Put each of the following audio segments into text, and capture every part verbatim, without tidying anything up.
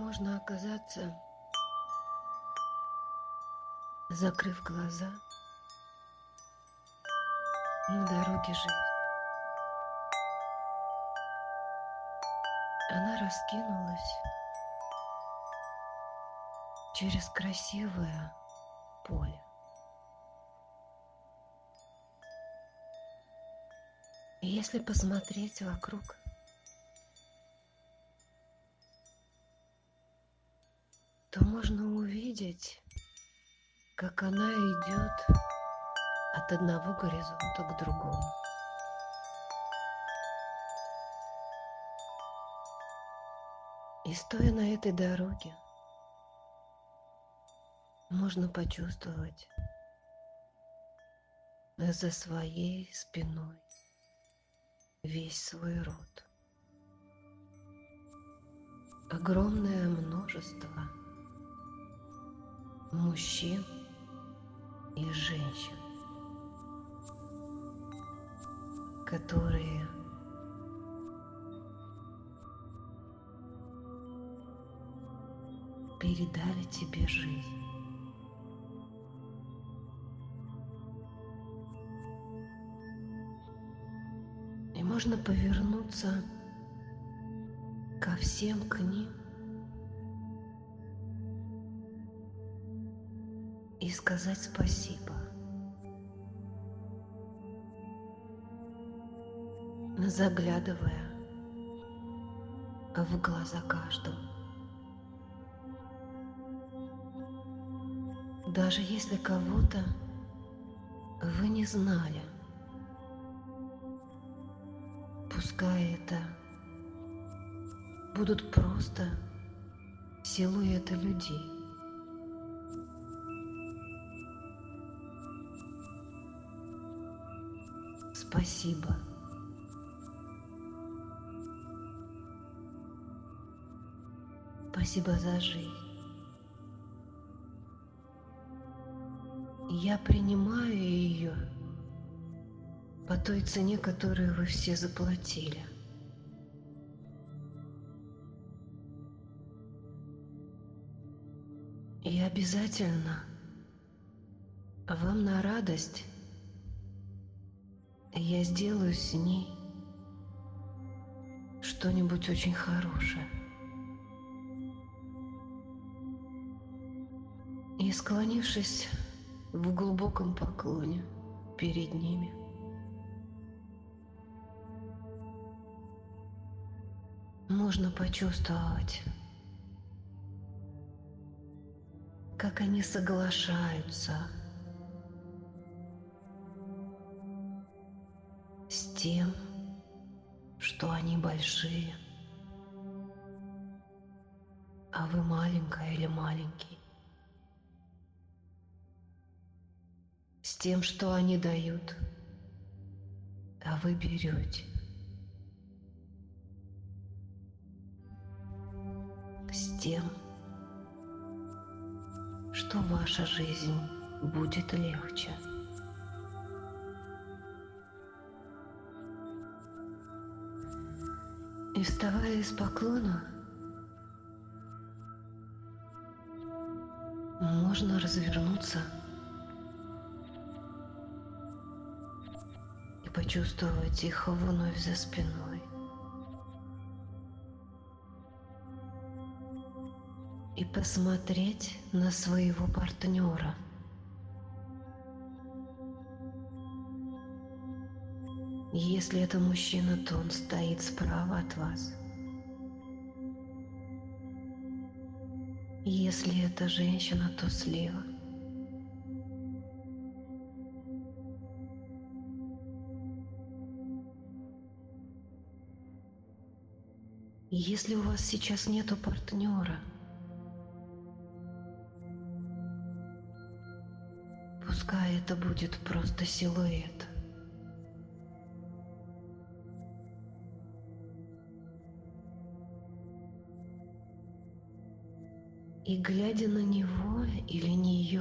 можно оказаться, закрыв глаза, на дороге жизни. Она раскинулась через красивое поле. И если посмотреть вокруг, то можно увидеть, как она идет от одного горизонта к другому. И стоя на этой дороге, можно почувствовать за своей спиной весь свой род. Огромное множество мужчин и женщин, которые передали тебе жизнь. И можно повернуться ко всем к ним и сказать спасибо, заглядывая в глаза каждому. Даже если кого-то вы не знали, пускай это будут просто силуэты людей. Спасибо. Спасибо за жизнь. Я принимаю ее по той цене, которую вы все заплатили. И обязательно вам на радость я сделаю с ней что-нибудь очень хорошее. И, склонившись в глубоком поклоне перед ними, можно почувствовать, как они соглашаются с тем, что они большие, а вы маленькая или маленький, с тем, что они дают, а вы берете, с тем, что ваша жизнь будет легче. И, вставая из поклона, можно развернуться и почувствовать их вновь за спиной. И посмотреть на своего партнера. Если это мужчина, то он стоит справа от вас. Если это женщина, то слева. Если у вас сейчас нету партнера, пускай это будет просто силуэт. И, глядя на него или нее,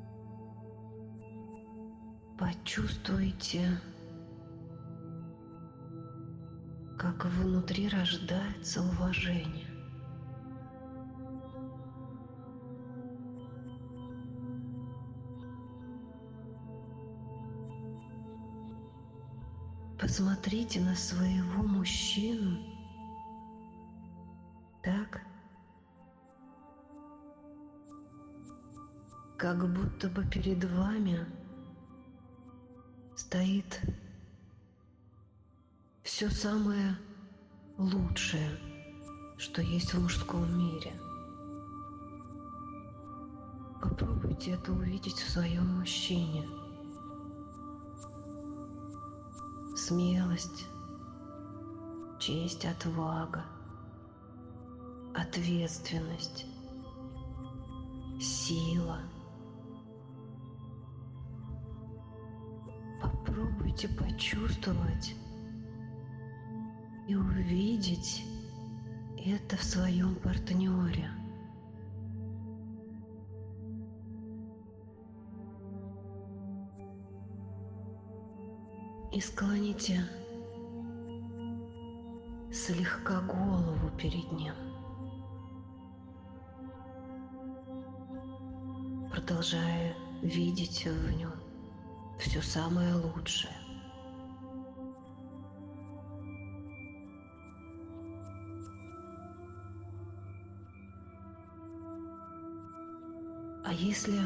почувствуйте как внутри рождается уважение. Посмотрите на своего мужчину так, как будто бы перед вами стоит все самое лучшее, что есть в мужском мире. Попробуйте это увидеть в своем мужчине. Смелость, честь, отвага, ответственность, сила. Попробуйте почувствовать и увидеть это в своем партнере. И склоните слегка голову перед ним, продолжая видеть в нем все самое лучшее. А если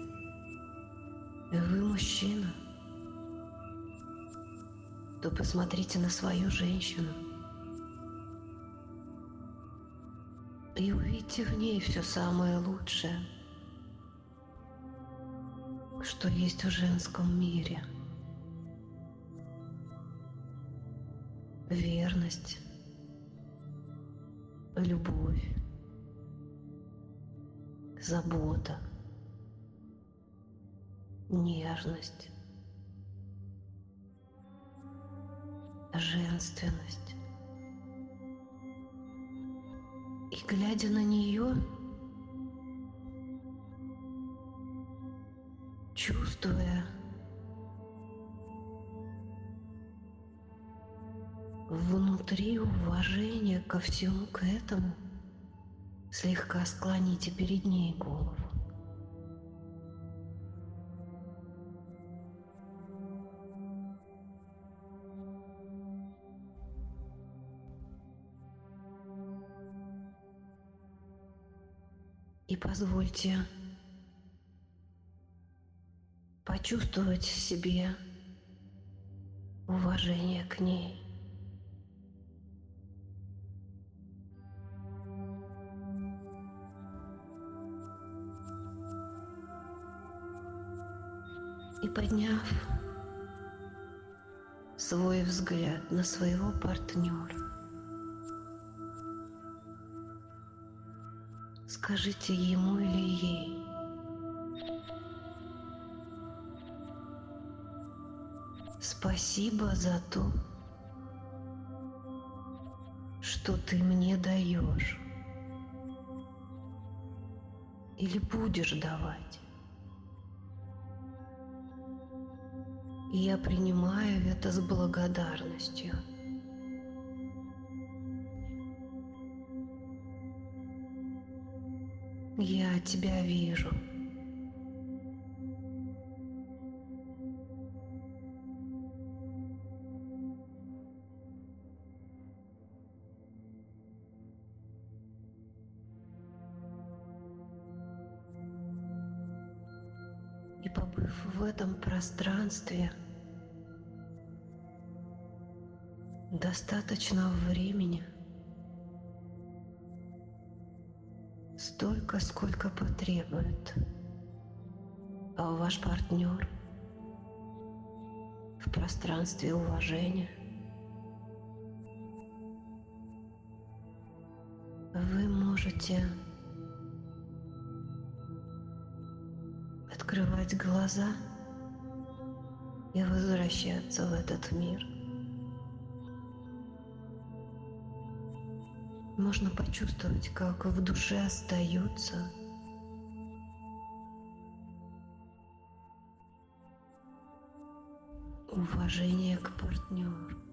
вы мужчина, то посмотрите на свою женщину и увидите в ней все самое лучшее, что есть в женском мире. Верность, любовь, забота, нежность, женственность. И глядя на нее, чувствуя внутри уважение ко всему к этому, слегка склоните перед ней голову. И позвольте почувствовать в себе уважение к ней. И подняв свой взгляд на своего партнера, скажите ему или ей: спасибо за то, что ты мне даешь или будешь давать. И я принимаю это с благодарностью. Я тебя вижу. И побыв в этом пространстве достаточно времени, столько, сколько потребует, а ваш партнер в пространстве уважения, вы можете открывать глаза и возвращаться в этот мир. Можно почувствовать, как в душе остается уважение к партнеру.